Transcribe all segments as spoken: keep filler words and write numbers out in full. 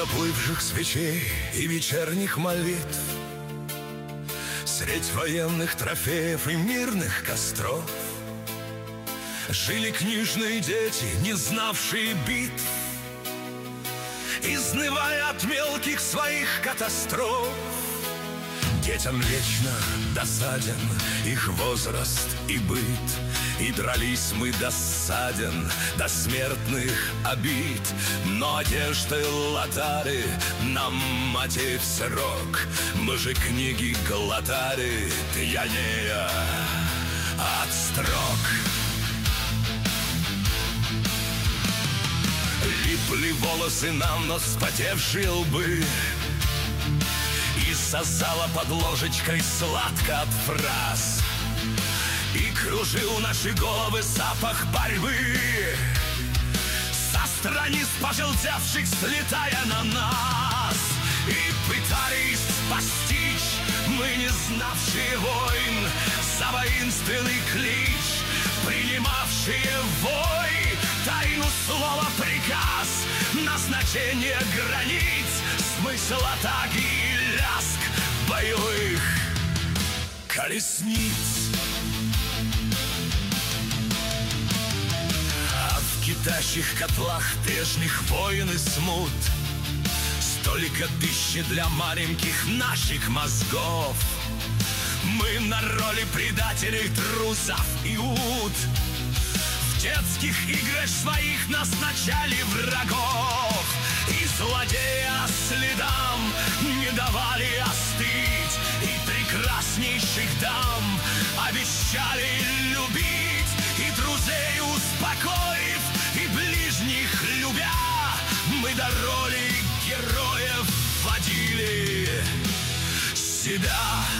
оплывших свечей и вечерних молитв, средь военных трофеев и мирных костров жили книжные дети, не знавшие битв, изнывая от мелких своих катастроф. Детям вечно досаден их возраст и быт, и дрались мы досаден до смертных обид. Но одежды латали нам матерь в срок, мы же книги глотали, пьянея от строк. Липли волосы нам на вспотевшие лбы, и сосала под ложечкой сладко от фраз, и кружил наши головы запах борьбы со страниц пожелтевших, слетая на нас. И пытались постичь мы, не знавшие войн, за воинственный клич принимавшие вой, тайну слова приказ, назначение границ, смысл атаки и лязг боевых колесниц. А в кипящих котлах прежних войн и смут столько пищи для маленьких наших мозгов. Мы на роли предателей, трусов и ут, в детских играх своих назначали врагов, и злодея следам не давали остыть, и прекраснейших дам обещали любить, и друзей успокоив, и ближних любя, мы до роли героев вводили себя.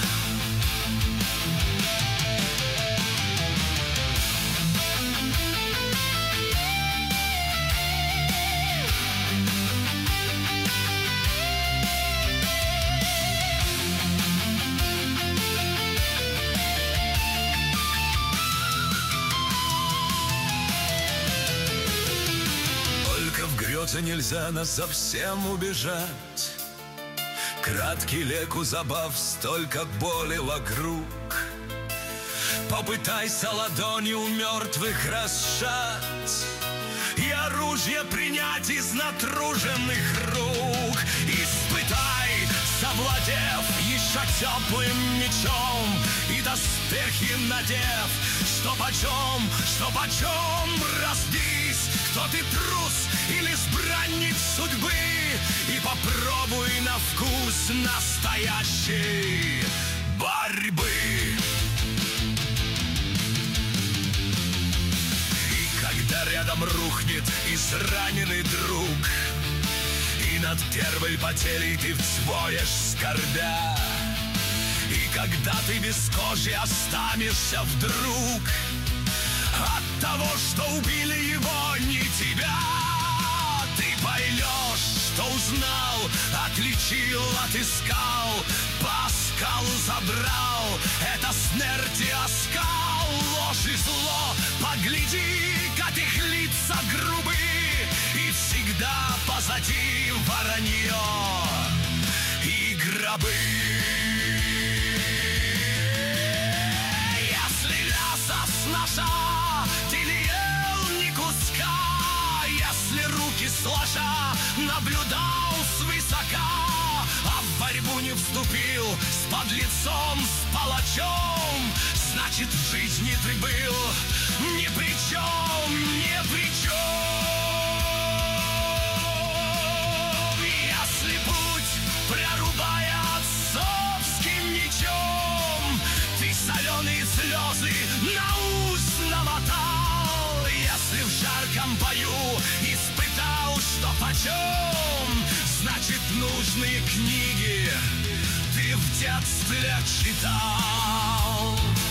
Нельзя нас совсем убежать. Краткий лек у забав, столько боли вокруг. Попытайся ладонью мертвых расшать и оружие принять из натруженных рук. Испытай, совладев еще теплым мечом, и доспехи надев, что почем, что почем, разбись, кто ты, трус или избранник судьбы, и попробуй на вкус настоящей борьбы. И когда рядом рухнет израненный друг, и над первой потерей ты взвоешь скорбя, и когда ты без кожи останешься вдруг от того, что убили его, не тебя, ты поймешь, что узнал, отличил, отыскал, Паскал забрал, это смерти оскал, ложь и зло, погляди, как их лица грубы, и всегда позади воронье и гробы. Если мясо с ножа ты не ел ни куска, если руки сложа наблюдал свысока, а в борьбу не вступил с подлецом, с палачом, значит, в жизни ты был ни при чем, ни при чем. Если путь, прорубая отцовским мечом, ты соленые слезы на ус намотал, если в жарком бою испытал, что почем, значит, нужные книги ты в детстве читал.